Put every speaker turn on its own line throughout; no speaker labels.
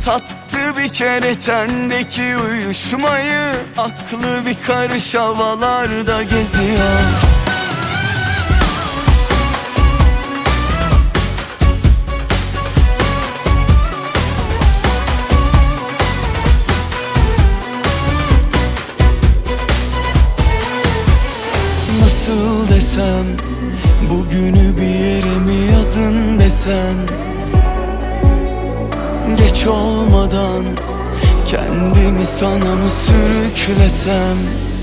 Tattı bir kere tendeki uyuşmayı, aklı bir karış havalarda geziyor. Nasıl desem, bugünü bir yere mi yazın desem, geç olmadan kendimi sana mı sürüklesem?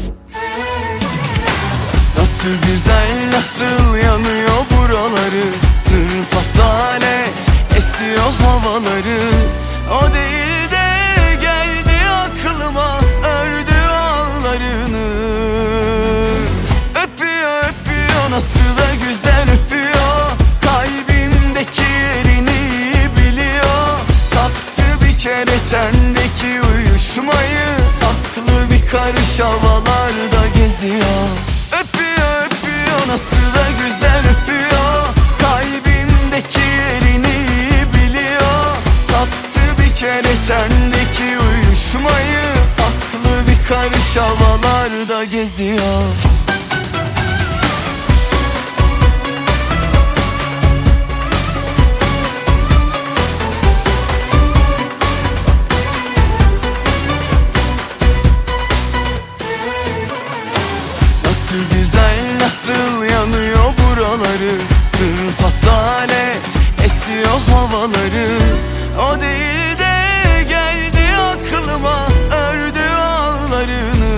Nasıl güzel, nasıl yanıyor buraları, sırf asalet esiyor havaları. O değil de geldi aklıma, ördü ağlarını. Öpüyor öpüyor, nasıl da güzel öpüyor, kalbimdeki yerini iyi biliyor. Tattı bir kere tendeki uyuşmayı, aklı bir karış havalarda geziyor. Öpüyor öpüyor, nasıl da güzel öpüyor, kalbimdeki yerini iyi biliyor. Tattı bir kere tendeki uyuşmayı, aklı bir karış havalarda geziyor. Nasıl güzel, nasıl yanıyor buraları, sırf asalet esiyor havaları. O değil de geldi aklıma, ördü ağlarını.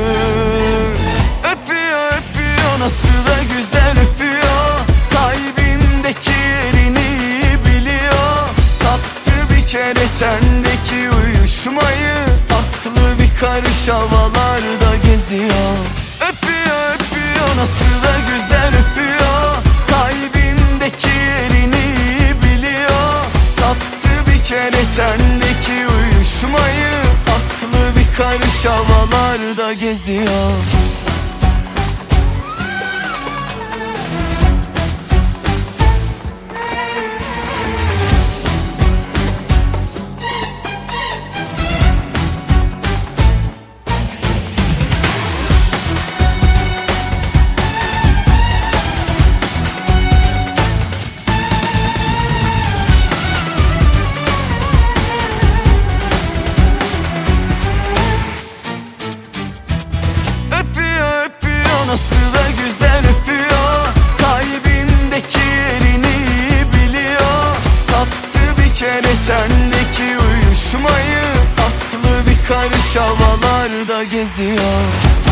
Öpüyor öpüyor, nasıl da güzel öpüyor, kalbimdeki yerini iyi biliyor. Tattı bir kere tendeki uyuşmayı, aklı bir karış havalarda geziyor. Öpüyor öpüyor, nasıl da güzel öpüyor, kalbimdeki yerini iyi biliyor. Tattı bir kere tendeki uyuşmayı, aklı bir karış havalarda geziyor. Nasıl da güzel öpüyor, kalbimdeki yerini iyi biliyor. Tattı bir kere tendeki uyuşmayı, aklı bir karış havalarda geziyor.